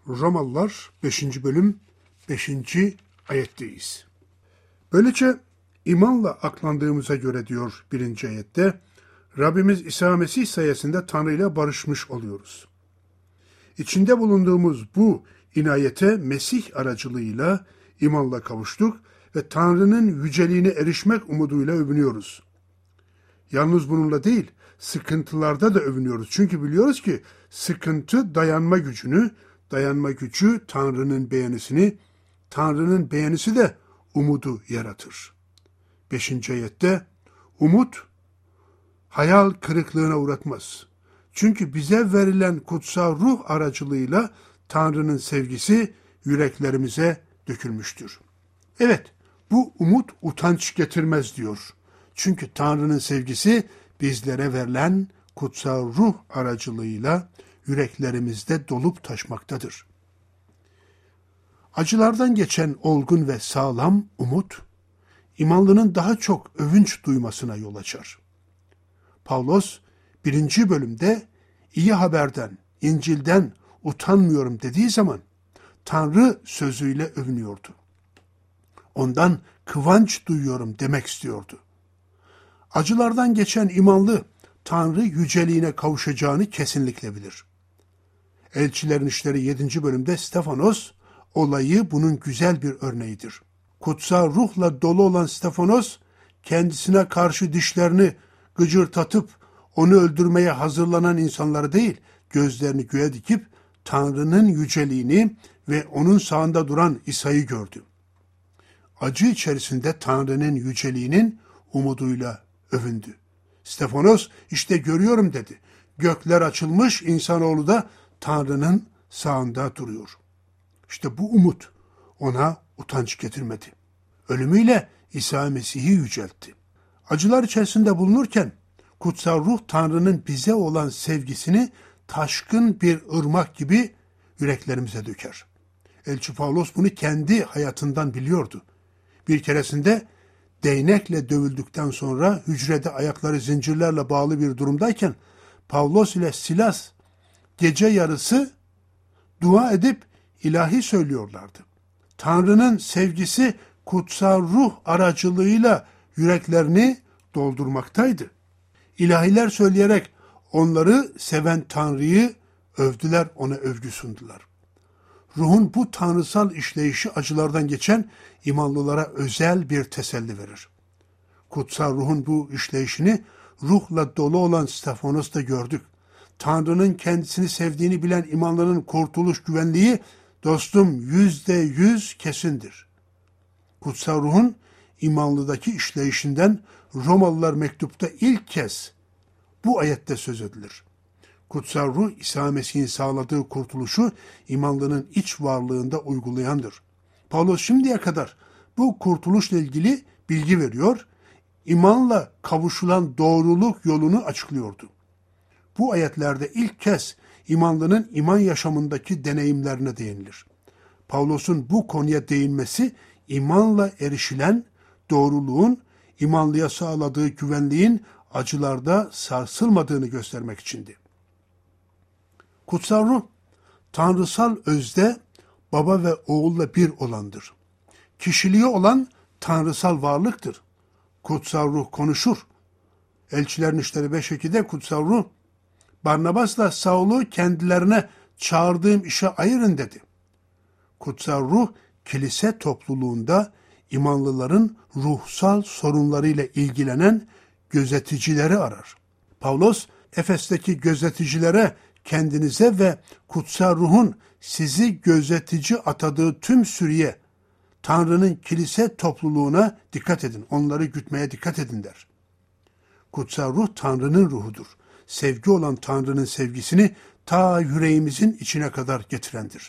Romalılar 5. bölüm 5. ayetteyiz. Böylece imanla aklandığımıza göre diyor 1. ayette, Rabbimiz İsa Mesih sayesinde Tanrı ile barışmış oluyoruz. İçinde bulunduğumuz bu inayete Mesih aracılığıyla imanla kavuştuk ve Tanrı'nın yüceliğine erişmek umuduyla övünüyoruz. Yalnız bununla değil, sıkıntılarda da övünüyoruz. Çünkü biliyoruz ki sıkıntı dayanma gücünü, dayanma gücü Tanrı'nın beğenisini, Tanrı'nın beğenisi de umudu yaratır. 5. ayette umut hayal kırıklığına uğratmaz. Çünkü bize verilen kutsal ruh aracılığıyla Tanrı'nın sevgisi yüreklerimize dökülmüştür. Evet, bu umut utanç getirmez diyor. Çünkü Tanrı'nın sevgisi bizlere verilen kutsal ruh aracılığıyla yüreklerimizde dolup taşmaktadır. Acılardan geçen olgun ve sağlam umut, imanlının daha çok övünç duymasına yol açar. Pavlos 1. bölümde iyi haberden, İncil'den utanmıyorum dediği zaman Tanrı sözüyle övünüyordu. Ondan kıvanç duyuyorum demek istiyordu. Acılardan geçen imanlı Tanrı yüceliğine kavuşacağını kesinlikle bilir. Elçilerin İşleri 7. bölümde Stefanos olayı bunun güzel bir örneğidir. Kutsal ruhla dolu olan Stefanos kendisine karşı dişlerini gıcırtatıp onu öldürmeye hazırlanan insanları değil, gözlerini göğe dikip Tanrı'nın yüceliğini ve onun sağında duran İsa'yı gördü. Acı içerisinde Tanrı'nın yüceliğinin umuduyla övündü. Stefanos işte görüyorum dedi. Gökler açılmış, insanoğlu da Tanrı'nın sağında duruyor. İşte bu umut ona utanç getirmedi. Ölümüyle İsa Mesih'i yüceltti. Acılar içerisinde bulunurken kutsal ruh Tanrı'nın bize olan sevgisini taşkın bir ırmak gibi yüreklerimize döker. Elçi Pavlos bunu kendi hayatından biliyordu. Bir keresinde değnekle dövüldükten sonra hücrede ayakları zincirlerle bağlı bir durumdayken Pavlos ile Silas gece yarısı dua edip ilahi söylüyorlardı. Tanrı'nın sevgisi kutsal ruh aracılığıyla yüreklerini doldurmaktaydı. İlahiler söyleyerek onları seven Tanrı'yı övdüler, ona övgü sundular. Ruhun bu tanrısal işleyişi acılardan geçen imanlılara özel bir teselli verir. Kutsal ruhun bu işleyişini ruhla dolu olan Stefanos'ta gördük. Tanrı'nın kendisini sevdiğini bilen imanlının kurtuluş güvenliği dostum %100 kesindir. Kutsal ruhun imanlıdaki işleyişinden Romalılar mektupta ilk kez bu ayette söz edilir. Kutsal ruh İsa Mesih'in sağladığı kurtuluşu imanlının iç varlığında uygulayandır. Pavlos şimdiye kadar bu kurtuluşla ilgili bilgi veriyor, imanla kavuşulan doğruluk yolunu açıklıyordu. Bu ayetlerde ilk kez imanlının iman yaşamındaki deneyimlerine değinilir. Pavlos'un bu konuya değinmesi imanla erişilen doğruluğun imanlıya sağladığı güvenliğin acılarda sarsılmadığını göstermek içindi. Kutsal ruh, tanrısal özde baba ve oğulla bir olandır. Kişiliği olan tanrısal varlıktır. Kutsal ruh konuşur. Elçilerin İşleri 5.2'de kutsal ruh, Barnabas'la Saul'u kendilerine çağırdığım işe ayırın dedi. Kutsal ruh, kilise topluluğunda imanlıların ruhsal sorunlarıyla ilgilenen gözeticileri arar. Pavlos, Efes'teki gözeticilere kendinize ve kutsal ruhun sizi gözetici atadığı tüm sürüye, Tanrı'nın kilise topluluğuna dikkat edin, onları gütmeye dikkat edin der. Kutsal ruh Tanrı'nın ruhudur. Sevgi olan Tanrı'nın sevgisini ta yüreğimizin içine kadar getirendir.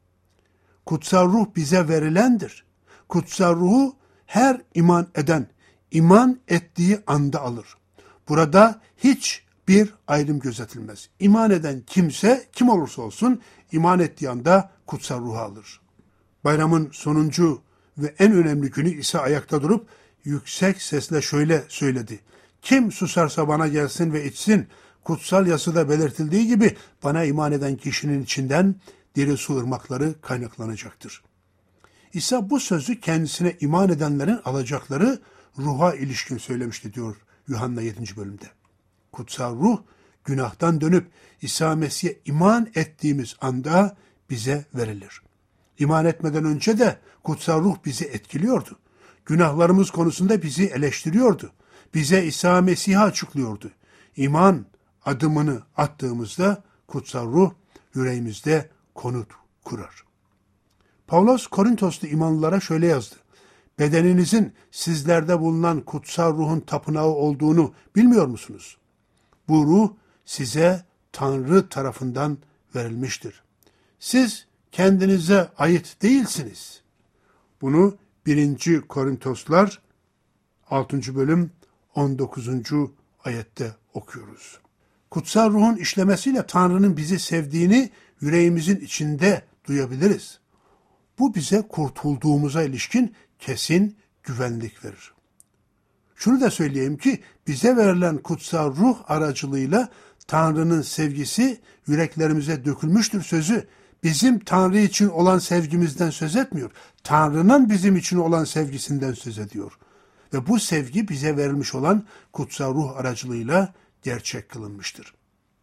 Kutsal ruh bize verilendir. Kutsal ruhu her iman eden, iman ettiği anda alır. Burada hiçbir ayrım gözetilmez. İman eden kimse, kim olursa olsun, iman ettiği anda kutsal ruhu alır. Bayramın sonuncu ve en önemli günü İsa ayakta durup yüksek sesle şöyle söyledi. Kim susarsa bana gelsin ve içsin. Kutsal yazıda belirtildiği gibi bana iman eden kişinin içinden diri su ırmakları kaynaklanacaktır. İsa bu sözü kendisine iman edenlerin alacakları ruha ilişkin söylemişti diyor Yuhanna 7. bölümde. Kutsal ruh günahtan dönüp İsa Mesih'e iman ettiğimiz anda bize verilir. İman etmeden önce de kutsal ruh bizi etkiliyordu. Günahlarımız konusunda bizi eleştiriyordu. Bize İsa Mesih'i açıklıyordu. İman adımını attığımızda kutsal ruh yüreğimizde konut kurar. Pavlos Korintoslu imanlılara şöyle yazdı. Bedeninizin sizlerde bulunan kutsal ruhun tapınağı olduğunu bilmiyor musunuz? Bu ruh size Tanrı tarafından verilmiştir. Siz kendinize ait değilsiniz. Bunu 1. Korintoslar 6. bölüm 19. ayette okuyoruz. Kutsal ruhun işlemesiyle Tanrı'nın bizi sevdiğini yüreğimizin içinde duyabiliriz. Bu bize kurtulduğumuza ilişkin kesin güvenlik verir. Şunu da söyleyeyim ki bize verilen kutsal ruh aracılığıyla Tanrı'nın sevgisi yüreklerimize dökülmüştür sözü bizim Tanrı için olan sevgimizden söz etmiyor. Tanrı'nın bizim için olan sevgisinden söz ediyor. Ve bu sevgi bize verilmiş olan kutsal ruh aracılığıyla gerçek kılınmıştır.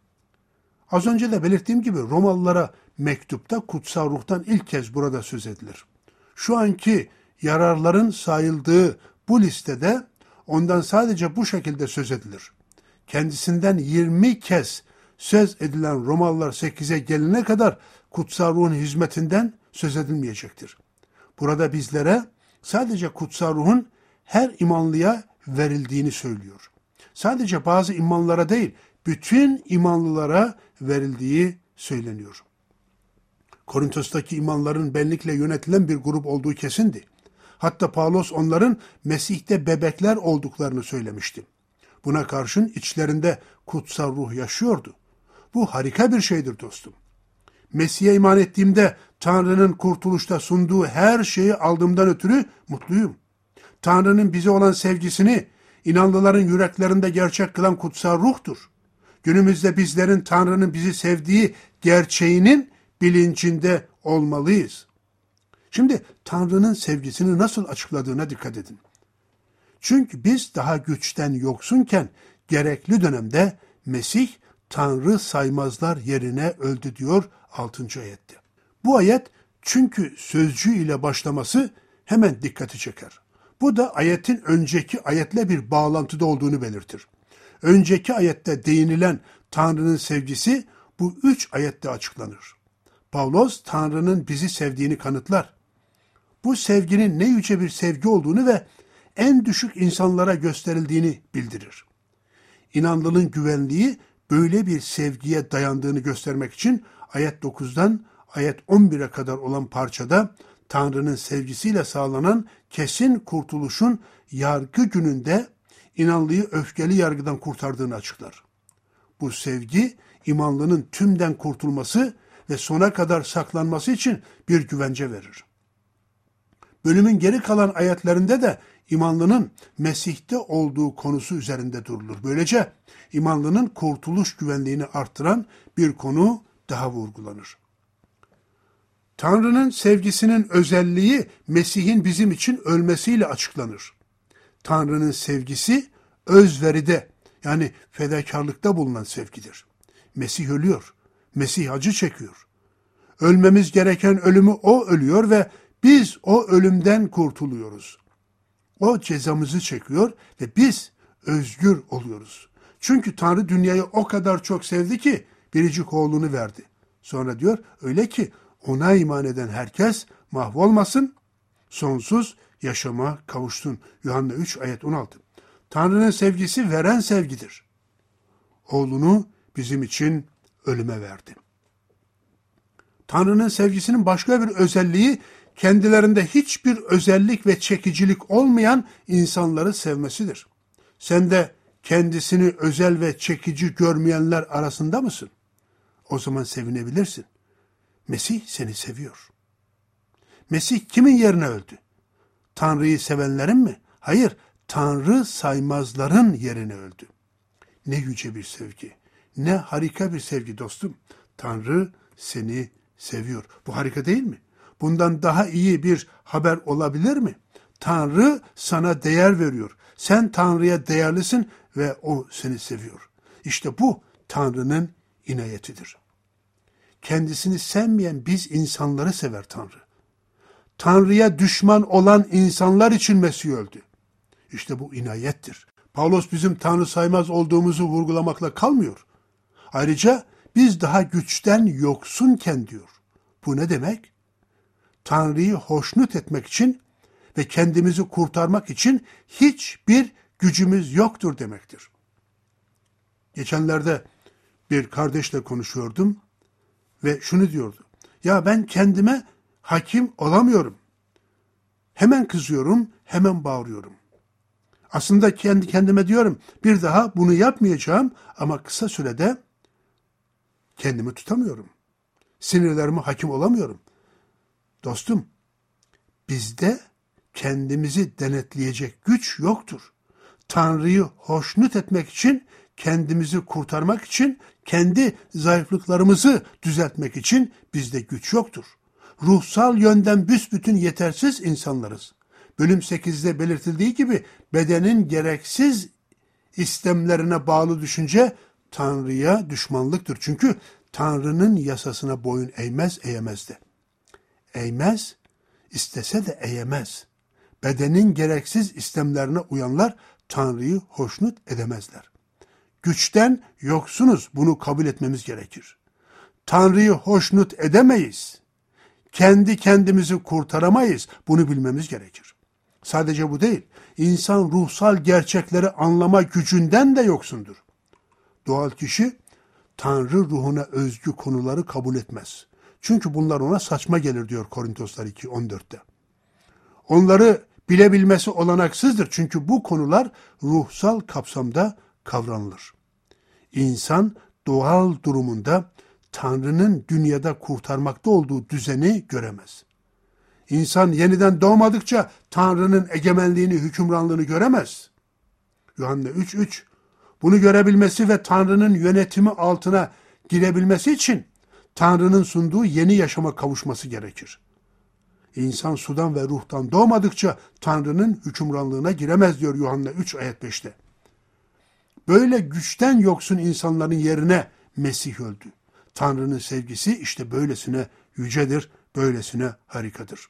Az önce de belirttiğim gibi Romalılara mektupta kutsal ruhtan ilk kez burada söz edilir. Şu anki yararların sayıldığı bu listede ondan sadece bu şekilde söz edilir. Kendisinden 20 kez söz edilen Romalılar 8'e gelene kadar kutsal ruhun hizmetinden söz edilmeyecektir. Burada bizlere sadece kutsal ruhun her imanlıya verildiğini söylüyor. Sadece bazı imanlara değil, bütün imanlılara verildiği söyleniyor. Korintos'taki imanların benlikle yönetilen bir grup olduğu kesindi. Hatta Pavlos onların Mesih'te bebekler olduklarını söylemişti. Buna karşın içlerinde kutsal ruh yaşıyordu. Bu harika bir şeydir dostum. Mesih'e iman ettiğimde Tanrı'nın kurtuluşta sunduğu her şeyi aldığımdan ötürü mutluyum. Tanrı'nın bize olan sevgisini inanlıların yüreklerinde gerçek kılan kutsal ruhtur. Günümüzde bizlerin Tanrı'nın bizi sevdiği gerçeğinin bilincinde olmalıyız. Şimdi Tanrı'nın sevgisini nasıl açıkladığına dikkat edin. Çünkü biz daha güçten yoksunken gerekli dönemde Mesih Tanrı saymazlar yerine öldü diyor 6. ayette. Bu ayet çünkü sözcüğü ile başlaması hemen dikkati çeker. Bu da ayetin önceki ayetle bir bağlantıda olduğunu belirtir. Önceki ayette değinilen Tanrı'nın sevgisi bu 3 ayette açıklanır. Pavlos Tanrı'nın bizi sevdiğini kanıtlar. Bu sevginin ne yüce bir sevgi olduğunu ve en düşük insanlara gösterildiğini bildirir. İnanlının güvenliği böyle bir sevgiye dayandığını göstermek için ayet 9'dan ayet 11'e kadar olan parçada Tanrı'nın sevgisiyle sağlanan kesin kurtuluşun yargı gününde inanlıyı öfkeli yargıdan kurtardığını açıklar. Bu sevgi imanlının tümden kurtulması ve sona kadar saklanması için bir güvence verir. Bölümün geri kalan ayetlerinde de imanlının Mesih'te olduğu konusu üzerinde durulur. Böylece imanlının kurtuluş güvenliğini artıran bir konu daha vurgulanır. Tanrı'nın sevgisinin özelliği Mesih'in bizim için ölmesiyle açıklanır. Tanrı'nın sevgisi özveride yani fedakarlıkta bulunan sevgidir. Mesih ölüyor. Mesih acı çekiyor. Ölmemiz gereken ölümü o ölüyor ve biz o ölümden kurtuluyoruz. O cezamızı çekiyor ve biz özgür oluyoruz. Çünkü Tanrı dünyayı o kadar çok sevdi ki biricik oğlunu verdi. Sonra diyor öyle ki ona iman eden herkes mahvolmasın, sonsuz yaşama kavuşsun. Yuhanna 3 ayet 16. Tanrı'nın sevgisi veren sevgidir. Oğlunu bizim için ölüme verdi. Tanrı'nın sevgisinin başka bir özelliği kendilerinde hiçbir özellik ve çekicilik olmayan insanları sevmesidir. Sen de kendisini özel ve çekici görmeyenler arasında mısın? O zaman sevinebilirsin. Mesih seni seviyor. Mesih kimin yerine öldü? Tanrı'yı sevenlerin mi? Hayır, Tanrı saymazların yerine öldü. Ne yüce bir sevgi, ne harika bir sevgi dostum. Tanrı seni seviyor. Bu harika değil mi? Bundan daha iyi bir haber olabilir mi? Tanrı sana değer veriyor. Sen Tanrı'ya değerlisin ve o seni seviyor. İşte bu Tanrı'nın inayetidir. Kendisini sevmeyen biz insanları sever Tanrı. Tanrı'ya düşman olan insanlar için Mesih öldü. İşte bu inayettir. Pavlos bizim Tanrı saymaz olduğumuzu vurgulamakla kalmıyor. Ayrıca biz daha güçten yoksunken diyor. Bu ne demek? Tanrı'yı hoşnut etmek için ve kendimizi kurtarmak için hiçbir gücümüz yoktur demektir. Geçenlerde bir kardeşle konuşuyordum ve şunu diyordu. Ya ben kendime hakim olamıyorum. Hemen kızıyorum, hemen bağırıyorum. Aslında kendi kendime diyorum, bir daha bunu yapmayacağım ama kısa sürede kendimi tutamıyorum. Sinirlerime hakim olamıyorum. Dostum, bizde kendimizi denetleyecek güç yoktur. Tanrı'yı hoşnut etmek için, kendimizi kurtarmak için, kendi zayıflıklarımızı düzeltmek için bizde güç yoktur. Ruhsal yönden büsbütün yetersiz insanlarız. Bölüm 8'de belirtildiği gibi bedenin gereksiz istemlerine bağlı düşünce Tanrı'ya düşmanlıktır. Çünkü Tanrı'nın yasasına boyun eğmez de. Eğmez, istese de eğemez. Bedenin gereksiz istemlerine uyanlar Tanrı'yı hoşnut edemezler. Güçten yoksunuz, bunu kabul etmemiz gerekir. Tanrı'yı hoşnut edemeyiz. Kendi kendimizi kurtaramayız, bunu bilmemiz gerekir. Sadece bu değil, insan ruhsal gerçekleri anlama gücünden de yoksundur. Doğal kişi, Tanrı ruhuna özgü konuları kabul etmez. Çünkü bunlar ona saçma gelir diyor Korintoslar 2:14'te. Onları bilebilmesi olanaksızdır çünkü bu konular ruhsal kapsamda kavranılır. İnsan doğal durumunda Tanrı'nın dünyada kurtarmakta olduğu düzeni göremez. İnsan yeniden doğmadıkça Tanrı'nın egemenliğini, hükümranlığını göremez. Yuhanna 3:3. Bunu görebilmesi ve Tanrı'nın yönetimi altına girebilmesi için Tanrı'nın sunduğu yeni yaşama kavuşması gerekir. İnsan sudan ve ruhtan doğmadıkça Tanrı'nın hükümranlığına giremez diyor Yuhanna 3:5'te. Böyle güçten yoksun insanların yerine Mesih öldü. Tanrı'nın sevgisi işte böylesine yücedir, böylesine harikadır.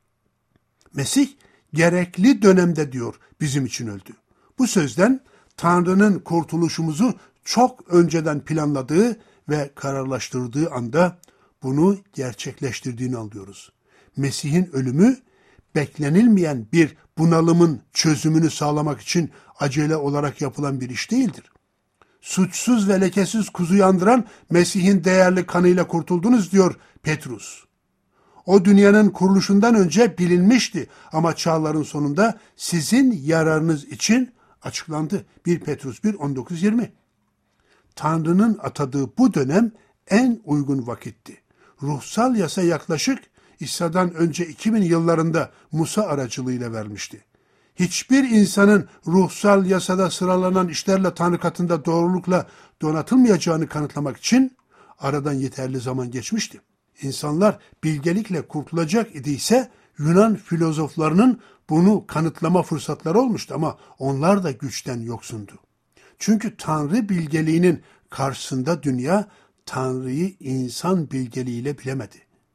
Mesih gerekli dönemde diyor bizim için öldü. Bu sözden Tanrı'nın kurtuluşumuzu çok önceden planladığı ve kararlaştırdığı anda bunu gerçekleştirdiğini anlıyoruz. Mesih'in ölümü beklenilmeyen bir bunalımın çözümünü sağlamak için acele olarak yapılan bir iş değildir. Suçsuz ve lekesiz kuzuyu andıran Mesih'in değerli kanıyla kurtuldunuz diyor Petrus. O dünyanın kuruluşundan önce bilinmişti ama çağların sonunda sizin yararınız için açıklandı. 1 Petrus 1:19-20. Tanrı'nın atadığı bu dönem en uygun vakitti. Ruhsal yasa yaklaşık İsa'dan önce 2000 yıllarında Musa aracılığıyla vermişti. Hiçbir insanın ruhsal yasada sıralanan işlerle Tanrı katında doğrulukla donatılmayacağını kanıtlamak için aradan yeterli zaman geçmişti. İnsanlar bilgelikle kurtulacak idiyse Yunan filozoflarının bunu kanıtlama fırsatları olmuştu ama onlar da güçten yoksundu. Çünkü Tanrı bilgeliğinin karşısında dünya Tanrı'yı insan bilgeliğiyle bilemedi.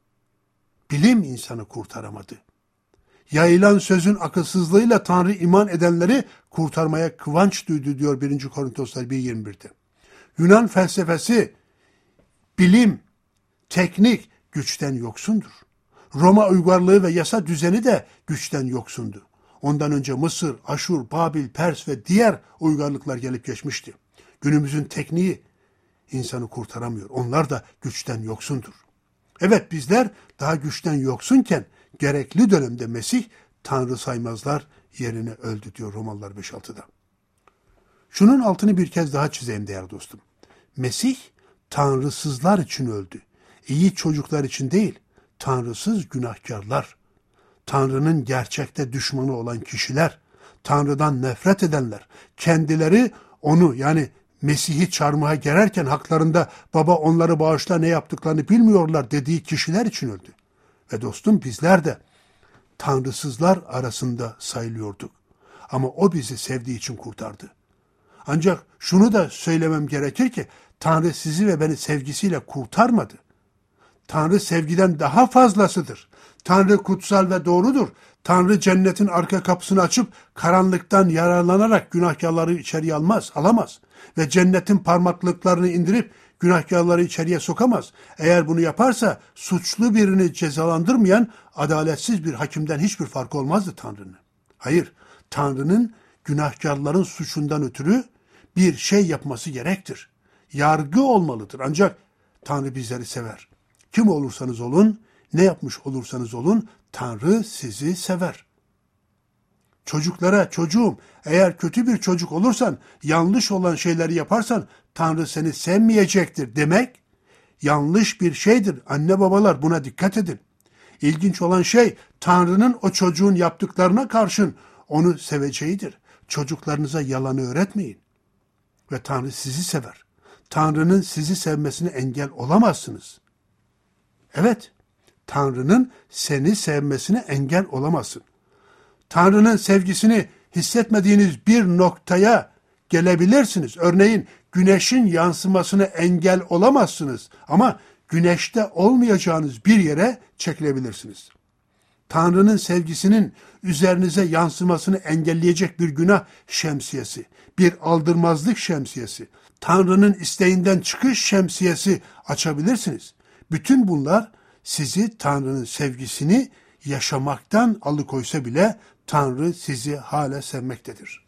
Bilim insanı kurtaramadı. Yayılan sözün akılsızlığıyla Tanrı iman edenleri kurtarmaya kıvanç duydu diyor 1. Korintoslar 1:21'de. Yunan felsefesi, bilim, teknik güçten yoksundur. Roma uygarlığı ve yasa düzeni de güçten yoksundu. Ondan önce Mısır, Aşur, Babil, Pers ve diğer uygarlıklar gelip geçmişti. Günümüzün tekniği insanı kurtaramıyor. Onlar da güçten yoksundur. Evet, bizler daha güçten yoksunken gerekli dönemde Mesih Tanrı saymazlar yerine öldü diyor Romalılar 5:6'da. Şunun altını bir kez daha çizeyim değerli dostum. Mesih tanrısızlar için öldü. İyi çocuklar için değil, tanrısız günahkarlar, Tanrı'nın gerçekte düşmanı olan kişiler, Tanrı'dan nefret edenler, kendileri onu yani Mesih'i çarmıha gererken haklarında baba onları bağışla ne yaptıklarını bilmiyorlar dediği kişiler için öldü. Ve dostum bizler de tanrısızlar arasında sayılıyorduk. Ama o bizi sevdiği için kurtardı. Ancak şunu da söylemem gerekir ki Tanrı sizi ve beni sevgisiyle kurtarmadı. Tanrı sevgiden daha fazlasıdır. Tanrı kutsal ve doğrudur. Tanrı cennetin arka kapısını açıp karanlıktan yararlanarak günahkarları içeriye alamaz. Ve cennetin parmaklıklarını indirip günahkarları içeriye sokamaz. Eğer bunu yaparsa suçlu birini cezalandırmayan adaletsiz bir hakimden hiçbir farkı olmazdı Tanrı'nın. Hayır, Tanrı'nın günahkarların suçundan ötürü bir şey yapması gerektir. Yargı olmalıdır. Ancak Tanrı bizleri sever. Kim olursanız olun, ne yapmış olursanız olun, Tanrı sizi sever. Çocuklara, çocuğum, eğer kötü bir çocuk olursan, yanlış olan şeyleri yaparsan, Tanrı seni sevmeyecektir demek, yanlış bir şeydir. Anne babalar buna dikkat edin. İlginç olan şey, Tanrı'nın o çocuğun yaptıklarına karşın onu seveceğidir. Çocuklarınıza yalanı öğretmeyin. Ve Tanrı sizi sever. Tanrı'nın sizi sevmesine engel olamazsınız. Evet, Tanrı'nın seni sevmesine engel olamazsın. Tanrı'nın sevgisini hissetmediğiniz bir noktaya gelebilirsiniz. Örneğin güneşin yansımasına engel olamazsınız ama güneşte olmayacağınız bir yere çekilebilirsiniz. Tanrı'nın sevgisinin üzerinize yansımasını engelleyecek bir günah şemsiyesi, bir aldırmazlık şemsiyesi, Tanrı'nın isteğinden çıkış şemsiyesi açabilirsiniz. Bütün bunlar sizi Tanrı'nın sevgisini yaşamaktan alıkoysa bile Tanrı sizi hala sevmektedir.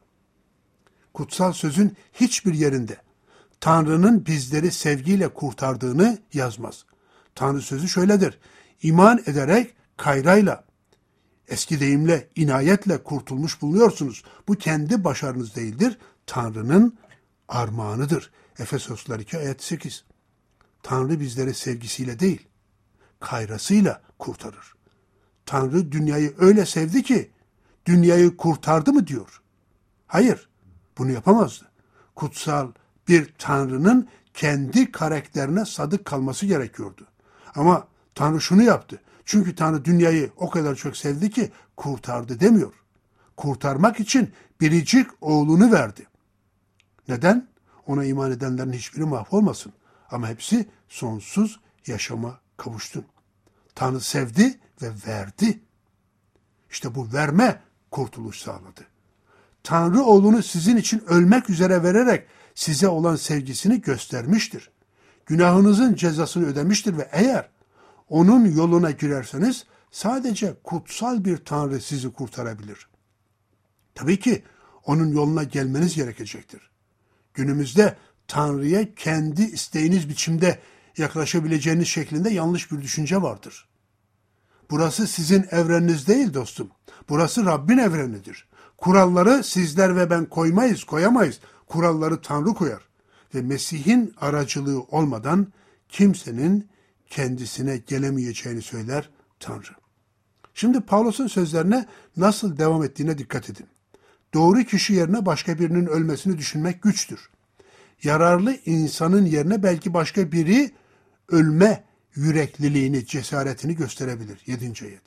Kutsal sözün hiçbir yerinde Tanrı'nın bizleri sevgiyle kurtardığını yazmaz. Tanrı sözü şöyledir: İman ederek kayrayla, eski deyimle inayetle kurtulmuş bulunuyorsunuz. Bu kendi başarınız değildir. Tanrı'nın armağanıdır. Efesoslar 2 ayet 8. Tanrı bizleri sevgisiyle değil, kayrasıyla kurtarır. Tanrı dünyayı öyle sevdi ki dünyayı kurtardı mı diyor. Hayır, bunu yapamazdı. Kutsal bir Tanrı'nın kendi karakterine sadık kalması gerekiyordu. Ama Tanrı şunu yaptı. Çünkü Tanrı dünyayı o kadar çok sevdi ki kurtardı demiyor. Kurtarmak için biricik oğlunu verdi. Neden? Ona iman edenlerin hiçbiri mahvolmasın. Ama hepsi sonsuz yaşama kavuştun. Tanrı sevdi ve verdi. İşte bu verme kurtuluş sağladı. Tanrı oğlunu sizin için ölmek üzere vererek size olan sevgisini göstermiştir. Günahınızın cezasını ödemiştir ve eğer onun yoluna girerseniz sadece kutsal bir Tanrı sizi kurtarabilir. Tabii ki onun yoluna gelmeniz gerekecektir. Günümüzde Tanrı'ya kendi isteğiniz biçimde yaklaşabileceğiniz şeklinde yanlış bir düşünce vardır. Burası sizin evreniniz değil dostum. Burası Rabbin evrenidir. Kuralları sizler ve ben koyamayız. Kuralları Tanrı koyar. Ve Mesih'in aracılığı olmadan kimsenin kendisine gelemeyeceğini söyler Tanrı. Şimdi Pavlos'un sözlerine nasıl devam ettiğine dikkat edin. Doğru kişi yerine başka birinin ölmesini düşünmek güçtür. Yararlı insanın yerine belki başka biri ölme yürekliliğini, cesaretini gösterebilir. 7. ayet.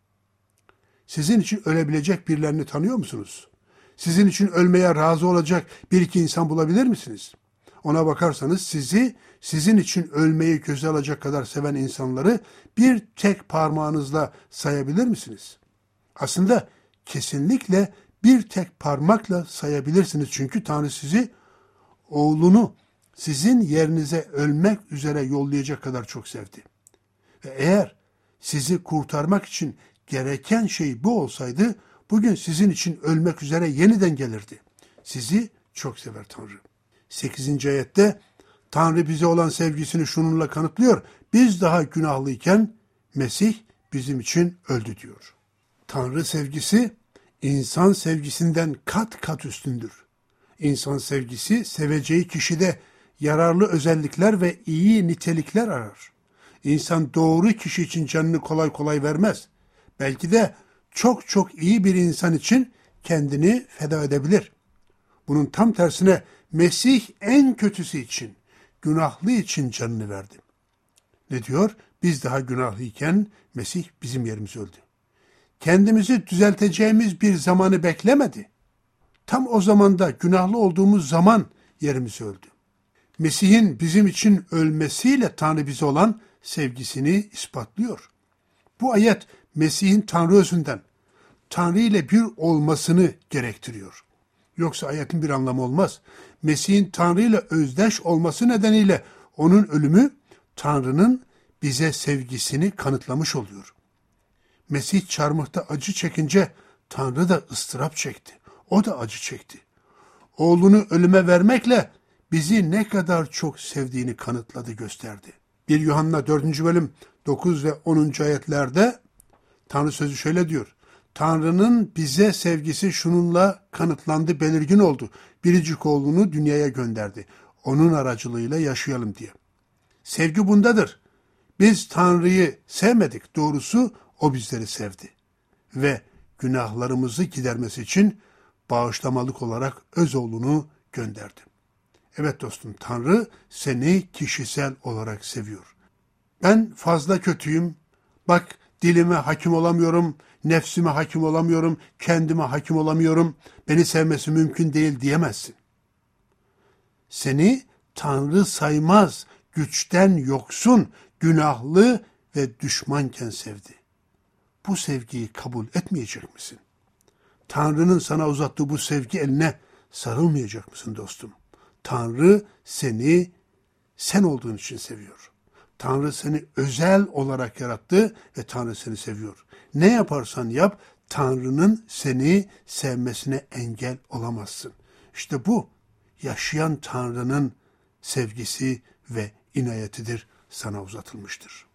Sizin için ölebilecek birilerini tanıyor musunuz? Sizin için ölmeye razı olacak bir iki insan bulabilir misiniz? Ona bakarsanız sizin için ölmeyi göze alacak kadar seven insanları bir tek parmağınızla sayabilir misiniz? Aslında kesinlikle bir tek parmakla sayabilirsiniz. Çünkü Tanrı sizi, oğlunu sizin yerinize ölmek üzere yollayacak kadar çok sevdi. Ve eğer sizi kurtarmak için gereken şey bu olsaydı, bugün sizin için ölmek üzere yeniden gelirdi. Sizi çok sever Tanrı. 8. ayette Tanrı bize olan sevgisini şununla kanıtlıyor: biz daha günahlıyken Mesih bizim için öldü diyor. Tanrı sevgisi insan sevgisinden kat kat üstündür. İnsan sevgisi seveceği kişide yararlı özellikler ve iyi nitelikler arar. İnsan doğru kişi için canını kolay kolay vermez. Belki de çok çok iyi bir insan için kendini feda edebilir. Bunun tam tersine Mesih en kötüsü için, günahlı için canını verdi. Ne diyor? Biz daha günahlıyken Mesih bizim yerimize öldü. Kendimizi düzelteceğimiz bir zamanı beklemedi. Tam o zamanda, günahlı olduğumuz zaman yerimize öldü. Mesih'in bizim için ölmesiyle Tanrı bize olan sevgisini ispatlıyor. Bu ayet Mesih'in Tanrı özünden, Tanrı ile bir olmasını gerektiriyor. Yoksa ayetin bir anlamı olmaz. Mesih'in Tanrı ile özdeş olması nedeniyle onun ölümü Tanrı'nın bize sevgisini kanıtlamış oluyor. Mesih çarmıhta acı çekince Tanrı da ıstırap çekti. O da acı çekti. Oğlunu ölüme vermekle bizi ne kadar çok sevdiğini kanıtladı, gösterdi. 1 Yuhanna 4. bölüm 9 ve 10. ayetlerde Tanrı sözü şöyle diyor. Tanrı'nın bize sevgisi şununla kanıtlandı, belirgin oldu. Biricik oğlunu dünyaya gönderdi. Onun aracılığıyla yaşayalım diye. Sevgi bundadır. Biz Tanrı'yı sevmedik. Doğrusu o bizleri sevdi. Ve günahlarımızı gidermesi için bağışlamalık olarak öz oğlunu gönderdi. Evet dostum, Tanrı seni kişisel olarak seviyor. Ben fazla kötüyüm. Bak, dilime hakim olamıyorum, nefsime hakim olamıyorum, kendime hakim olamıyorum. Beni sevmesi mümkün değil diyemezsin. Seni Tanrı saymaz, güçten yoksun, günahlı ve düşmanken sevdi. Bu sevgiyi kabul etmeyecek misin? Tanrı'nın sana uzattığı bu sevgi eline sarılmayacak mısın dostum? Tanrı seni sen olduğun için seviyor. Tanrı seni özel olarak yarattı ve Tanrı seni seviyor. Ne yaparsan yap, Tanrı'nın seni sevmesine engel olamazsın. İşte bu yaşayan Tanrı'nın sevgisi ve inayetidir, sana uzatılmıştır.